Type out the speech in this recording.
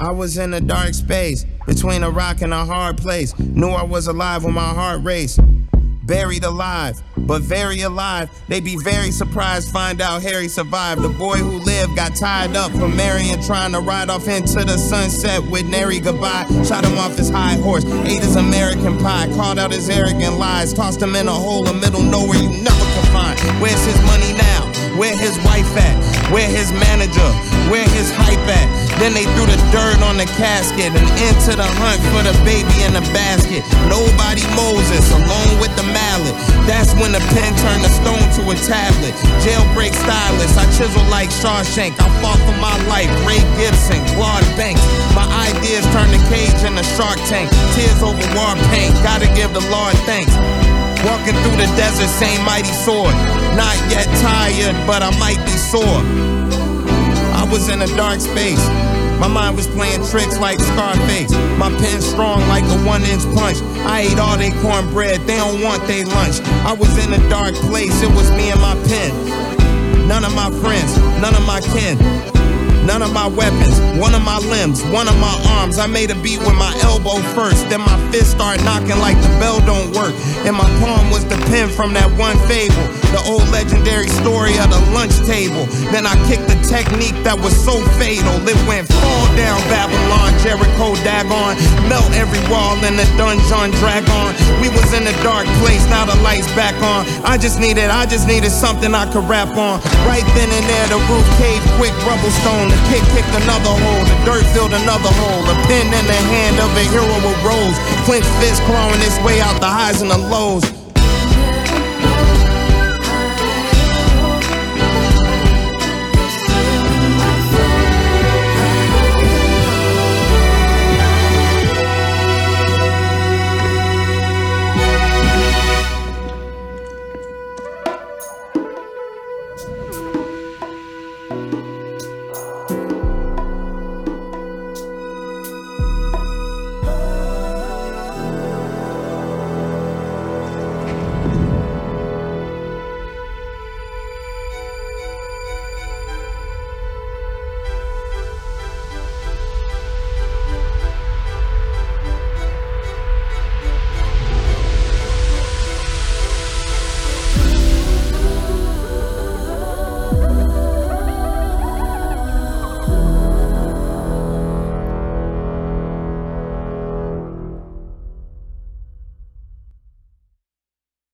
I was in a dark space, between a rock and a hard place. Knew I was alive when my heart raced. Buried alive, but very alive. They be very surprised, find out Harry survived. The boy who lived got tied up from marrying, trying to ride off into the sunset with nary goodbye. Shot him off his high horse, ate his American pie, called out his arrogant lies, tossed him in a hole in middle nowhere you never could find. Where's his money now? Where his wife at? Where his manager? Where his hype at? Then they threw the dirt on the casket and into the hunt for the baby in the basket. Nobody Moses, alone with the mallet. That's when the pen turned a stone to a tablet. Jailbreak stylist, I chisel like Shawshank. I fought for my life, Ray Gibson, Claude Banks. My ideas turned the cage in a Shark Tank. Tears over war paint, gotta give the Lord thanks. Walking through the desert, same mighty sword. Not yet tired, but I might be sore. I was in a dark space. My mind was playing tricks like Scarface. My pen strong like a 1-inch punch. I ate all they cornbread, they don't want they lunch. I was in a dark place, it was me and my pen. None of my friends, none of my kin. None of my weapons, one of my limbs, one of my arms. I made a beat with my elbow first, then my fist started knocking like the bell don't work. In my palm was the pen from that one fable, the old legendary story of the lunch table. Then I kicked the technique that was so fatal. It went fall down Babylon, Jericho, Dagon. Melt every wall in the dungeon, dragon. We was in a dark place, now the lights back on. I just needed something I could rap on. Right then and there, the roof caved quick, rubble stone. The kick kicked another hole, the dirt filled another hole. A pen in the hand of a hero with rose. Clenched fist clawing its way out the highs and the lows.